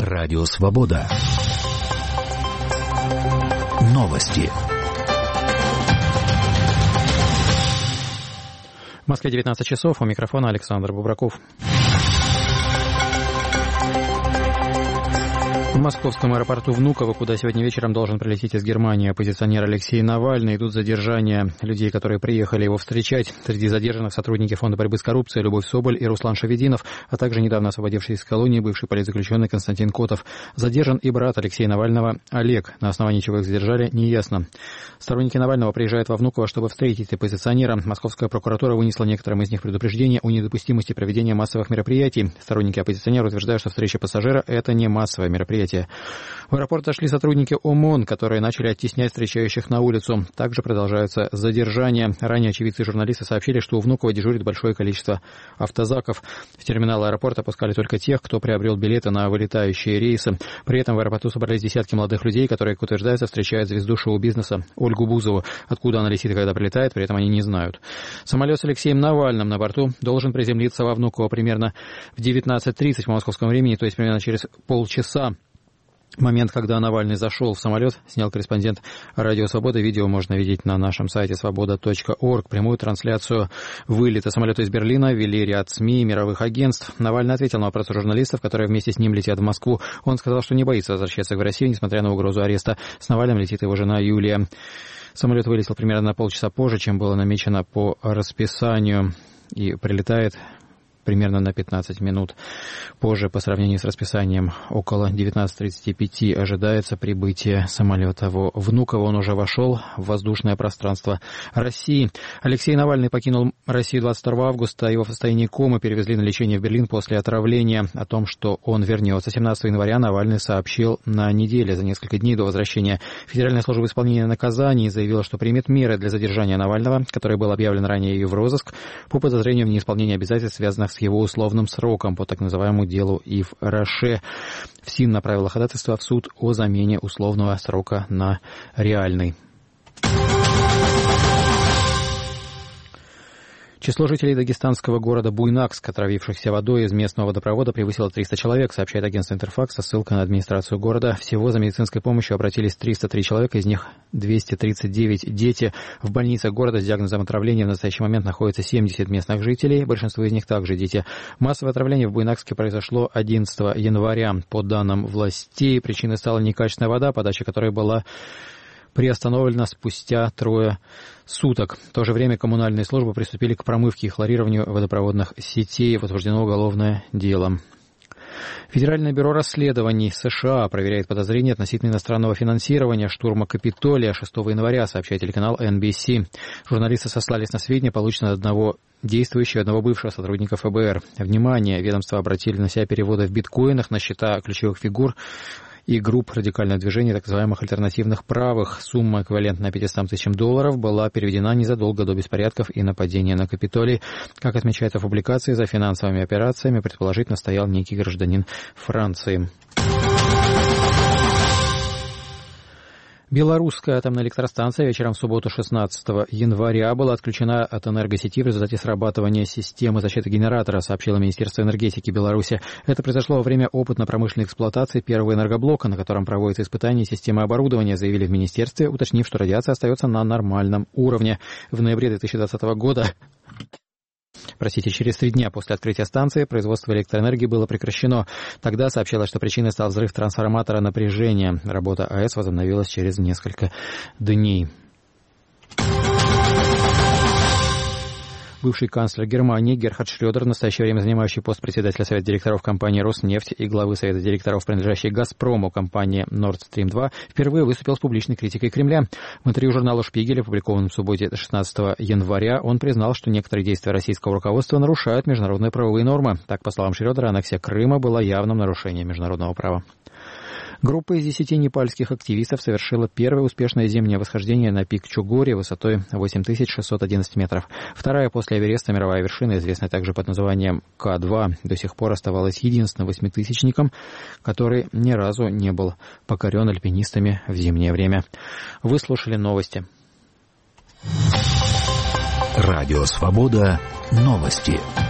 Радио Свобода. Новости. В Москве 19 часов. У микрофона Александр Бубраков. В московском аэропорту Внуково, куда сегодня вечером должен прилететь из Германии оппозиционер Алексей Навальный, идут задержания людей, которые приехали его встречать. Среди задержанных сотрудники Фонда борьбы с коррупцией Любовь Соболь и Руслан Шавединов, а также недавно освободившийся из колонии бывший политзаключенный Константин Котов. Задержан и брат Алексея Навального Олег. На основании чего их задержали, неясно. Сторонники Навального приезжают во Внуково, чтобы встретить оппозиционера. Московская прокуратура вынесла некоторым из них предупреждение о недопустимости проведения массовых мероприятий. Сторонники оппозиционера утверждают, что встреча пассажира – это не массовое мероприятие. В аэропорт зашли сотрудники ОМОН, которые начали оттеснять встречающих на улицу. Также продолжаются задержания. Ранее очевидцы и журналисты сообщили, что у Внуково дежурит большое количество автозаков. В терминал аэропорта пускали только тех, кто приобрел билеты на вылетающие рейсы. При этом в аэропорту собрались десятки молодых людей, которые, как утверждается, встречают звезду шоу-бизнеса Ольгу Бузову. Откуда она летит и когда прилетает, при этом они не знают. Самолет с Алексеем Навальным на борту должен приземлиться во Внуково примерно в 19:30 по московскому времени, то есть примерно через полчаса. Момент, когда Навальный зашел в самолет, снял корреспондент Радио Свобода. Видео можно видеть на нашем сайте svoboda.org. Прямую трансляцию вылета самолета из Берлина вели ряд СМИ и мировых агентств. Навальный ответил на вопросы журналистов, которые вместе с ним летят в Москву. Он сказал, что не боится возвращаться в Россию, несмотря на угрозу ареста. С Навальным летит его жена Юлия. Самолет вылетел примерно на полчаса позже, чем было намечено по расписанию, и прилетает примерно на 15 минут позже по сравнению с расписанием. Около 19:35 ожидается прибытие самолета во Внуково. Он уже вошел в воздушное пространство России. Алексей Навальный покинул Россию 22 августа. Его в состоянии комы перевезли на лечение в Берлин после отравления. О том, что он вернется 17 января, Навальный сообщил на неделе, за несколько дней до возвращения. Федеральная служба исполнения наказаний заявила, что примет меры для задержания Навального, который был объявлен ранее ею в розыск по подозрению в неисполнении обязательств, связанных с его условным сроком по так называемому делу Ив Роше. ФСИН направила ходатайство в суд о замене условного срока на реальный. Число жителей дагестанского города Буйнакск, отравившихся водой из местного водопровода, превысило 300 человек, сообщает агентство Интерфакс со ссылкой на администрацию города. Всего за медицинской помощью обратились 303 человека, из них 239 дети. В больницах города с диагнозом отравления в настоящий момент находится 70 местных жителей, большинство из них также дети. Массовое отравление в Буйнакске произошло 11 января. По данным властей, причиной стала некачественная вода, подача которой была приостановлена спустя 3 суток. В то же время коммунальные службы приступили к промывке и хлорированию водопроводных сетей. Возбуждено уголовное дело. Федеральное бюро расследований США проверяет подозрения относительно иностранного финансирования штурма Капитолия 6 января, сообщает телеканал NBC. Журналисты сослались на сведения, полученные от одного действующего и одного бывшего сотрудника ФБР. Внимание, ведомства обратили на себя переводы в биткоинах на счета ключевых фигур и групп радикального движения, так называемых альтернативных правых. Сумма, эквивалентная 500 тысячам долларов, была переведена незадолго до беспорядков и нападения на Капитолий. Как отмечается в публикации, за финансовыми операциями предположительно стоял некий гражданин Франции. Белорусская атомная электростанция вечером в субботу 16 января была отключена от энергосети в результате срабатывания системы защиты генератора, сообщило Министерство энергетики Беларуси. Это произошло во время опытно-промышленной эксплуатации первого энергоблока, на котором проводятся испытания системы оборудования, заявили в министерстве, уточнив, что радиация остается на нормальном уровне. В ноябре 2020 года... через 3 дня после открытия станции производство электроэнергии было прекращено. Тогда сообщалось, что причиной стал взрыв трансформатора напряжения. Работа АЭС возобновилась через несколько дней. Бывший канцлер Германии Герхард Шрёдер, в настоящее время занимающий пост председателя Совета директоров компании «Роснефть» и главы Совета директоров, принадлежащей «Газпрому» компании «Nord Stream 2», впервые выступил с публичной критикой Кремля. В интервью журналу «Шпигель», опубликованном в субботу 16 января, он признал, что некоторые действия российского руководства нарушают международные правовые нормы. Так, по словам Шрёдера, аннексия Крыма была явным нарушением международного права. Группа из 10 непальских активистов совершила первое успешное зимнее восхождение на пик Чугори высотой 8611 метров. Вторая после Эвереста мировая вершина, известная также под названием К2, до сих пор оставалась единственным восьмитысячником, который ни разу не был покорен альпинистами в зимнее время. Вы слушали новости. Радио Свобода. Новости.